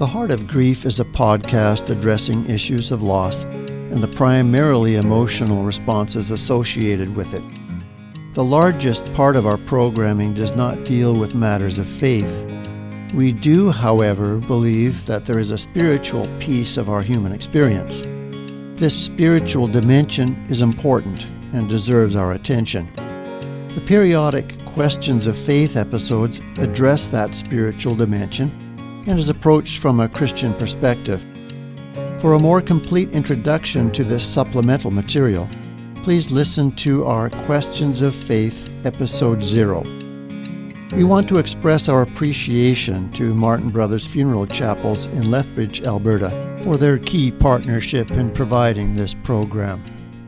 The Heart of Grief is a podcast addressing issues of loss and the primarily emotional responses associated with it. The largest part of our programming does not deal with matters of faith. We do, however, believe that there is a spiritual piece of our human experience. This spiritual dimension is important and deserves our attention. The periodic Questions of Faith episodes address that spiritual dimension and is approached from a Christian perspective. For a more complete introduction to this supplemental material, please listen to our Questions of Faith Episode 0. We want to express our appreciation to Martin Brothers Funeral Chapels in Lethbridge, Alberta, for their key partnership in providing this program.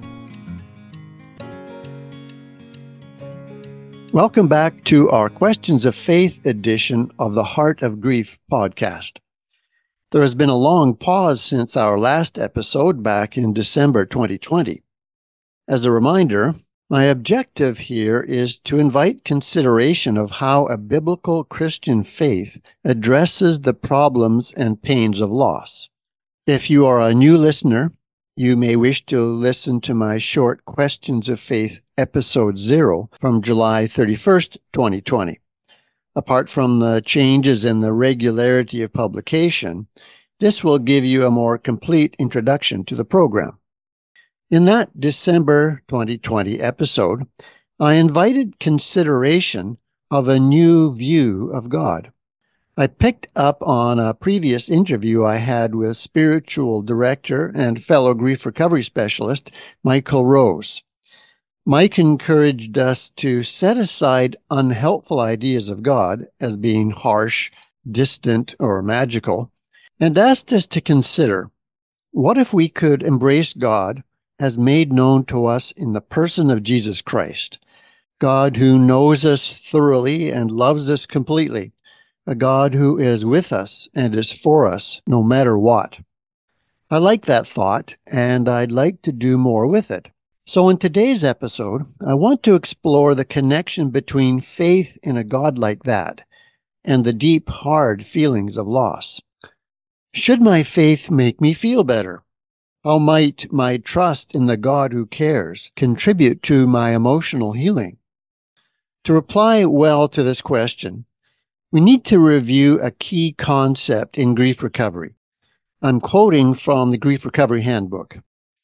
Welcome back to our Questions of Faith edition of the Heart of Grief podcast. There has been a long pause since our last episode back in December 2020. As a reminder, my objective here is to invite consideration of how a biblical Christian faith addresses the problems and pains of loss. If you are a new listener, you may wish to listen to my short Questions of Faith Episode 0 from July 31st, 2020. Apart from the changes in the regularity of publication, this will give you a more complete introduction to the program. In that December 2020 episode, I invited consideration of a new view of God. I picked up on a previous interview I had with spiritual director and fellow grief recovery specialist Michael Rose. Mike encouraged us to set aside unhelpful ideas of God as being harsh, distant, or magical, and asked us to consider, what if we could embrace God as made known to us in the person of Jesus Christ, God who knows us thoroughly and loves us completely, a God who is with us and is for us no matter what. I like that thought, and I'd like to do more with it. So in today's episode, I want to explore the connection between faith in a God like that and the deep, hard feelings of loss. Should my faith make me feel better? How might my trust in the God who cares contribute to my emotional healing? To reply well to this question, we need to review a key concept in grief recovery. I'm quoting from the Grief Recovery Handbook.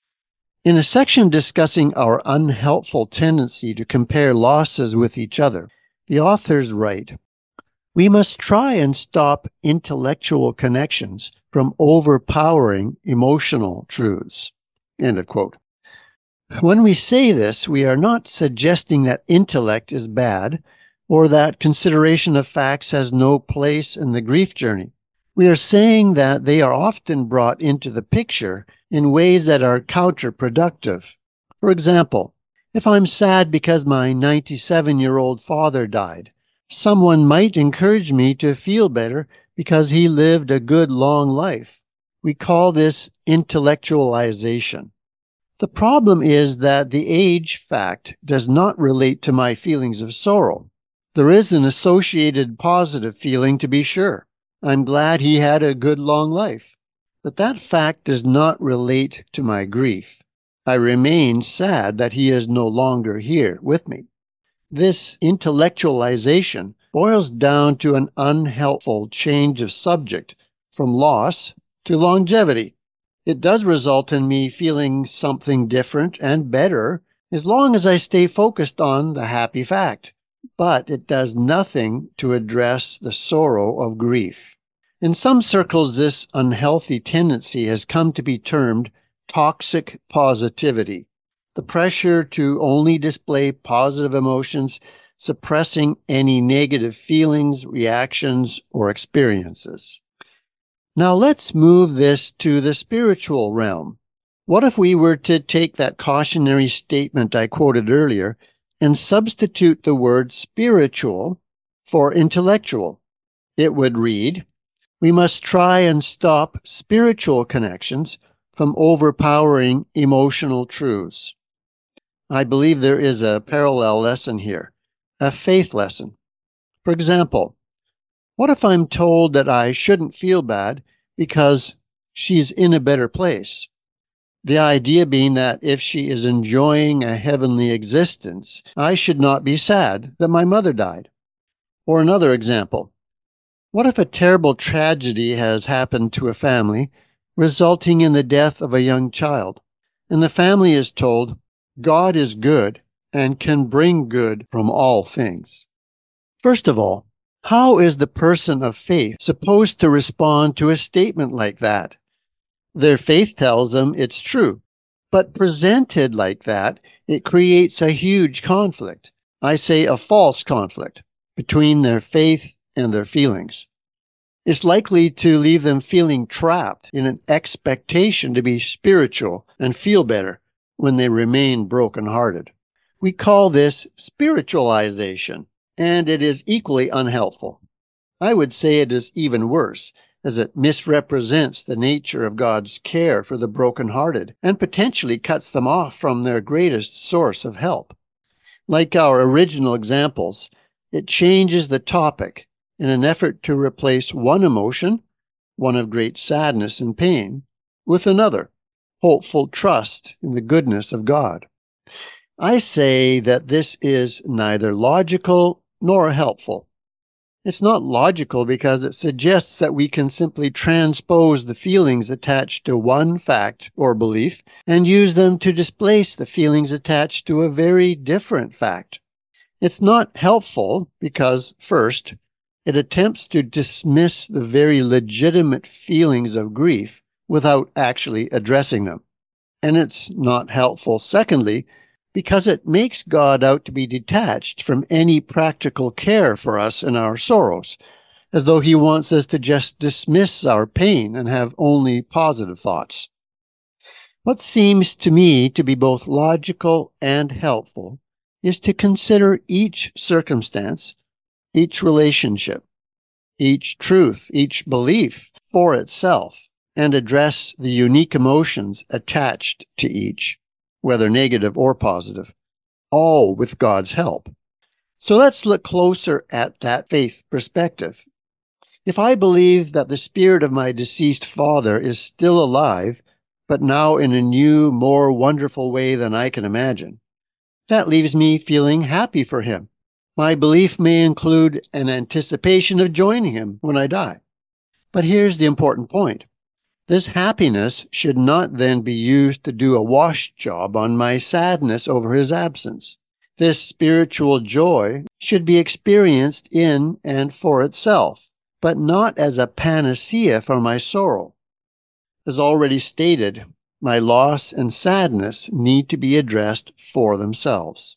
In a section discussing our unhelpful tendency to compare losses with each other, the authors write, "We must try and stop intellectual connections from overpowering emotional truths." End of quote. When we say this, we are not suggesting that intellect is bad or that consideration of facts has no place in the grief journey. We are saying that they are often brought into the picture in ways that are counterproductive. For example, if I'm sad because my 97-year-old father died, someone might encourage me to feel better because he lived a good long life. We call this intellectualization. The problem is that the age fact does not relate to my feelings of sorrow. There is an associated positive feeling, to be sure. I'm glad he had a good long life. But that fact does not relate to my grief. I remain sad that he is no longer here with me. This intellectualization boils down to an unhelpful change of subject from loss to longevity. It does result in me feeling something different and better as long as I stay focused on the happy fact. But it does nothing to address the sorrow of grief. In some circles, this unhealthy tendency has come to be termed toxic positivity, the pressure to only display positive emotions, suppressing any negative feelings, reactions, or experiences. Now let's move this to the spiritual realm. What if we were to take that cautionary statement I quoted earlier and substitute the word spiritual for intellectual? It would read, "We must try and stop spiritual connections from overpowering emotional truths." I believe there is a parallel lesson here, a faith lesson. For example, what if I'm told that I shouldn't feel bad because she's in a better place. The idea being that if she is enjoying a heavenly existence, I should not be sad that my mother died. Or another example. What if a terrible tragedy has happened to a family, resulting in the death of a young child, and the family is told, God is good and can bring good from all things? First of all, how is the person of faith supposed to respond to a statement like that? Their faith tells them it's true, but presented like that, it creates a huge conflict. I say a false conflict between their faith and their feelings. It's likely to leave them feeling trapped in an expectation to be spiritual and feel better when they remain brokenhearted. We call this spiritualization, and it is equally unhelpful. I would say it is even worse, as it misrepresents the nature of God's care for the brokenhearted and potentially cuts them off from their greatest source of help. Like our original examples, it changes the topic in an effort to replace one emotion, one of great sadness and pain, with another, hopeful trust in the goodness of God. I say that this is neither logical nor helpful. It's not logical because it suggests that we can simply transpose the feelings attached to one fact or belief and use them to displace the feelings attached to a very different fact. It's not helpful because, first, it attempts to dismiss the very legitimate feelings of grief without actually addressing them. And it's not helpful, secondly, because it makes God out to be detached from any practical care for us and our sorrows, as though he wants us to just dismiss our pain and have only positive thoughts. What seems to me to be both logical and helpful is to consider each circumstance, each relationship, each truth, each belief for itself, and address the unique emotions attached to each, whether negative or positive, all with God's help. So let's look closer at that faith perspective. If I believe that the spirit of my deceased father is still alive, but now in a new, more wonderful way than I can imagine, that leaves me feeling happy for him. My belief may include an anticipation of joining him when I die. But here's the important point. This happiness should not then be used to do a wash job on my sadness over his absence. This spiritual joy should be experienced in and for itself, but not as a panacea for my sorrow. As already stated, my loss and sadness need to be addressed for themselves.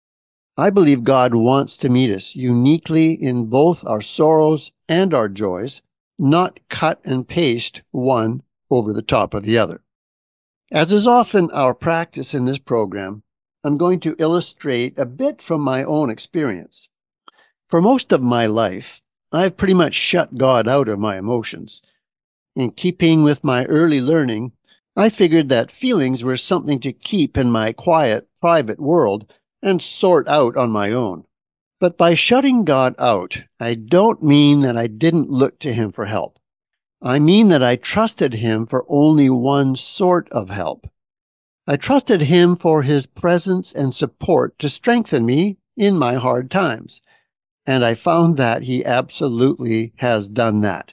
I believe God wants to meet us uniquely in both our sorrows and our joys, not cut and paste one over the top of the other. As is often our practice in this program, I'm going to illustrate a bit from my own experience. For most of my life, I've pretty much shut God out of my emotions. In keeping with my early learning, I figured that feelings were something to keep in my quiet, private world and sort out on my own. But by shutting God out, I don't mean that I didn't look to him for help. I mean that I trusted him for only one sort of help. I trusted him for his presence and support to strengthen me in my hard times. And I found that he absolutely has done that.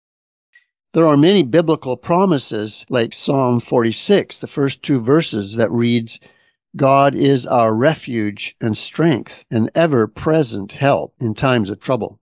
There are many biblical promises, like Psalm 46, the first two verses, that reads, God is our refuge and strength, an ever-present help in times of trouble.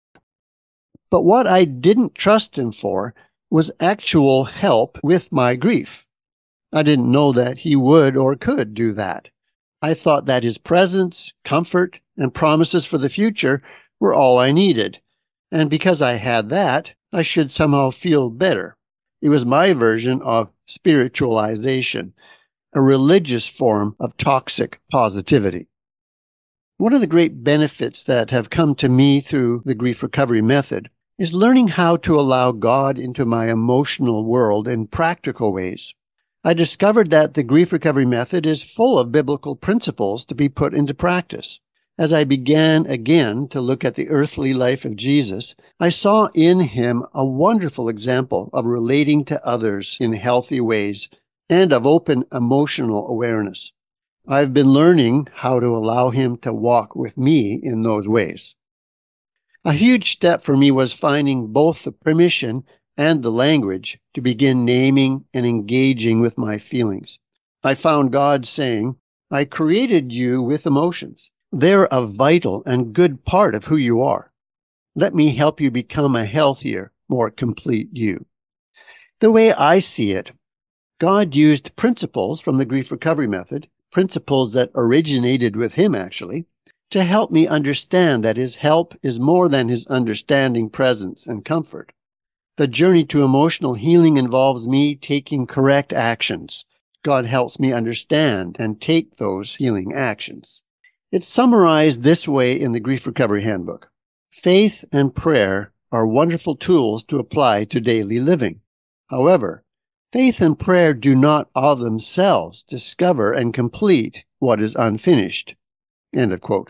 But what I didn't trust him for was actual help with my grief. I didn't know that he would or could do that. I thought that his presence, comfort, and promises for the future were all I needed. And because I had that, I should somehow feel better. It was my version of spiritualization, a religious form of toxic positivity. One of the great benefits that have come to me through the grief recovery method is learning how to allow God into my emotional world in practical ways. I discovered that the grief recovery method is full of biblical principles to be put into practice. As I began again to look at the earthly life of Jesus, I saw in him a wonderful example of relating to others in healthy ways and of open emotional awareness. I've been learning how to allow him to walk with me in those ways. A huge step for me was finding both the permission and the language to begin naming and engaging with my feelings. I found God saying, "I created you with emotions. They're a vital and good part of who you are. Let me help you become a healthier, more complete you." The way I see it, God used principles from the grief recovery method, principles that originated with him actually, to help me understand that his help is more than his understanding presence and comfort. The journey to emotional healing involves me taking correct actions. God helps me understand and take those healing actions. It's summarized this way in the Grief Recovery Handbook. Faith and prayer are wonderful tools to apply to daily living. However, faith and prayer do not of themselves discover and complete what is unfinished. End of quote.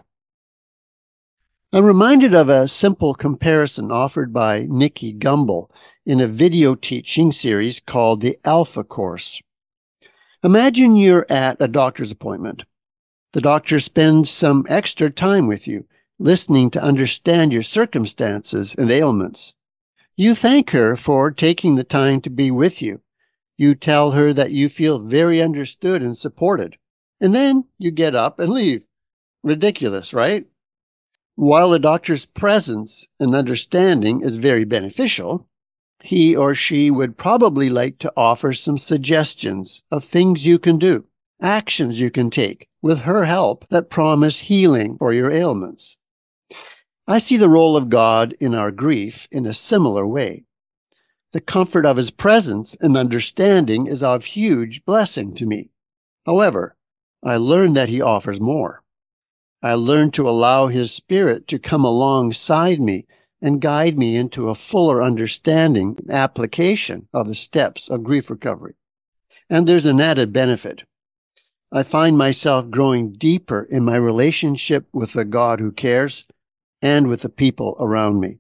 I'm reminded of a simple comparison offered by Nikki Gumbel in a video teaching series called the Alpha Course. Imagine you're at a doctor's appointment. The doctor spends some extra time with you, listening to understand your circumstances and ailments. You thank her for taking the time to be with you. You tell her that you feel very understood and supported, and then you get up and leave. Ridiculous, right? While the doctor's presence and understanding is very beneficial, he or she would probably like to offer some suggestions of things you can do, actions you can take with her help that promise healing for your ailments. I see the role of God in our grief in a similar way. The comfort of his presence and understanding is of huge blessing to me. However, I learned that he offers more. I learned to allow his Spirit to come alongside me and guide me into a fuller understanding and application of the steps of grief recovery. And there's an added benefit. I find myself growing deeper in my relationship with the God who cares and with the people around me.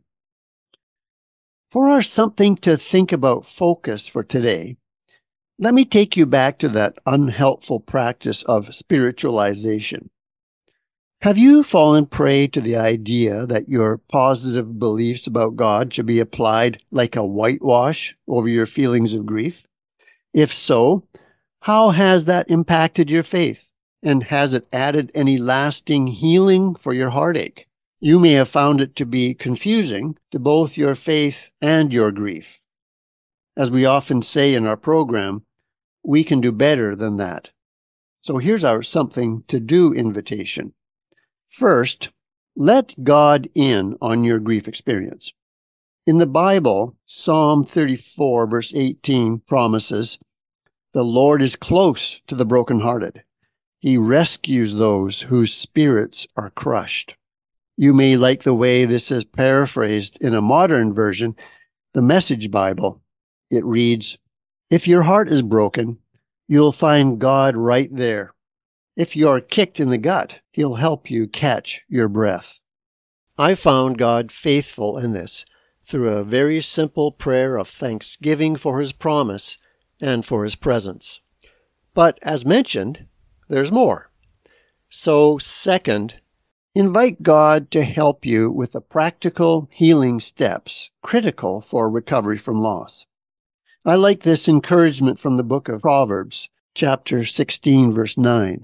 For our something to think about focus for today, let me take you back to that unhelpful practice of spiritualization. Have you fallen prey to the idea that your positive beliefs about God should be applied like a whitewash over your feelings of grief? If so, how has that impacted your faith? And has it added any lasting healing for your heartache? You may have found it to be confusing to both your faith and your grief. As we often say in our program, we can do better than that. So here's our something to do invitation. First, let God in on your grief experience. In the Bible, Psalm 34, verse 18 promises, "The Lord is close to the brokenhearted. He rescues those whose spirits are crushed." You may like the way this is paraphrased in a modern version, the Message Bible. It reads, "If your heart is broken, you'll find God right there. If you're kicked in the gut, he'll help you catch your breath." I found God faithful in this through a very simple prayer of thanksgiving for his promise and for his presence. But as mentioned, there's more. So second, invite God to help you with the practical healing steps critical for recovery from loss. I like this encouragement from the book of Proverbs, chapter 16, verse 9.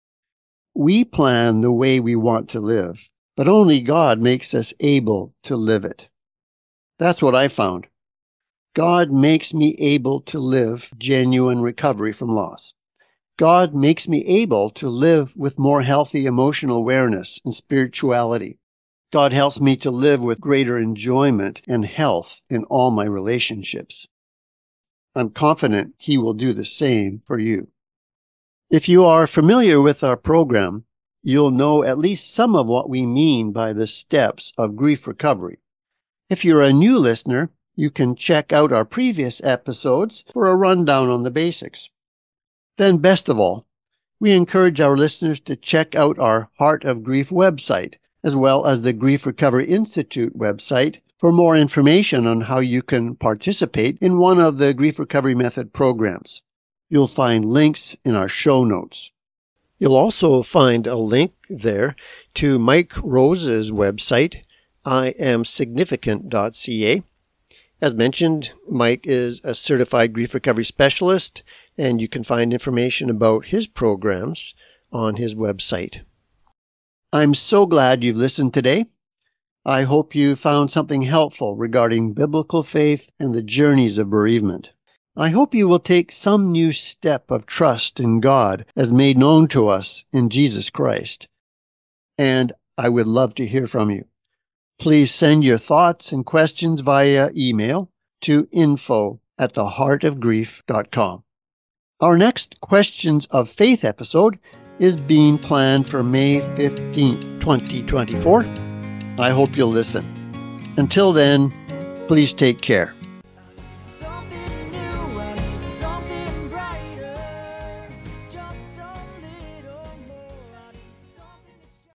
We plan the way we want to live, but only God makes us able to live it. That's what I found. God makes me able to live genuine recovery from loss. God makes me able to live with more healthy emotional awareness and spirituality. God helps me to live with greater enjoyment and health in all my relationships. I'm confident he will do the same for you. If you are familiar with our program, you'll know at least some of what we mean by the steps of grief recovery. If you're a new listener, you can check out our previous episodes for a rundown on the basics. Then, best of all, We encourage our listeners to check out our Heart of Grief website, as well as the Grief Recovery Institute website, for more information on how you can participate in one of the Grief Recovery Method programs. You'll find links in our show notes. You'll also find a link there to Mike Rose's website, iamsignificant.ca. As mentioned, Mike is a certified grief recovery specialist, and you can find information about his programs on his website. I'm so glad you've listened today. I hope you found something helpful regarding biblical faith and the journeys of bereavement. I hope you will take some new step of trust in God as made known to us in Jesus Christ. And I would love to hear from you. Please send your thoughts and questions via email to info@theheartofgrief.com. Our next Questions of Faith episode is being planned for May 15th, 2024. I hope you'll listen. Until then, please take care.